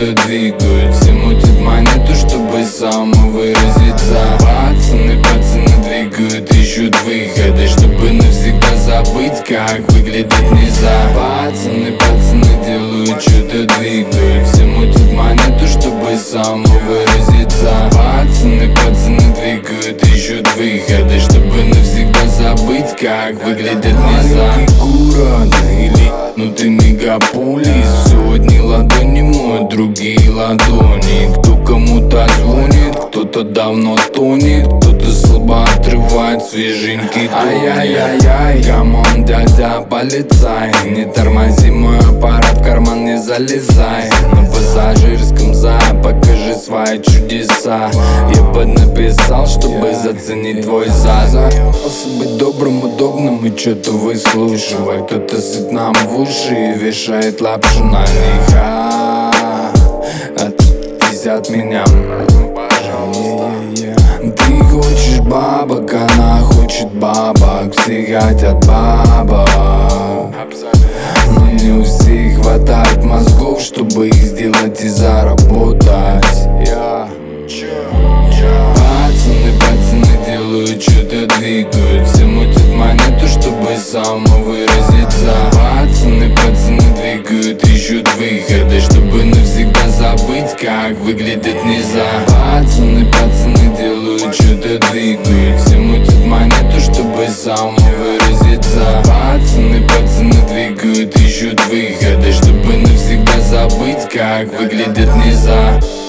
что-то двигают. Все мутят монету, чтобы самовыразиться. Пацаны двигают, ищут выходы, чтобы навсегда забыть, как выглядит нельзя. Пацаны делают, что-то двигают. Все мутят монету, чтобы самовыразиться. Пацаны двигают, ищут выходы, чтобы навсегда забыть, как выглядит нельзя. Город или внутри мегаполис, все одни ладони моют другие ладони. Кто кому-то звонит, кто-то давно тонет, кто-то слабо отрывает свеженький тоник. Ай-яй-яй-яй, камон, дядя, полицай, не тормози мой аппарат, в карман не залезай. На пассажирском покажи свои чудеса. Я поднаписал, чтобы заценить твой зазор. Быть добрым, удобным и что-то выслушивать. Кто-то сыт нам в уши и вешает лапшу на них. Отпись от меня, ты хочешь бабок, она хочет бабок. Все хотят бабок, но не у всех хватает мозгов, чтобы их сделать и заработать. Пацаны делают, что-то двигают. Все мутят монету, чтобы самовыразиться. Пацаны двигают, ищут выходы, чтобы навсегда забыть, как выглядит нельзя. Пацаны делают, что-то двигают. Все мутят монету, чтобы самовыразиться. Пацаны двигают, ищут выходы, чтобы навсегда забыть, как выглядит нельзя.